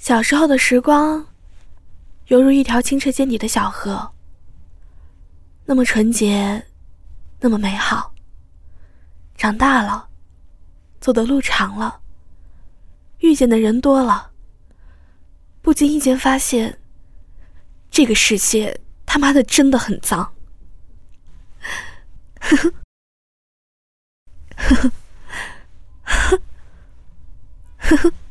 小时候的时光，犹如一条清澈见底的小河，那么纯洁，那么美好。长大了，走的路长了，遇见的人多了，不经意间发现，这个世界他妈的真的很脏。呵呵，呵呵，呵呵。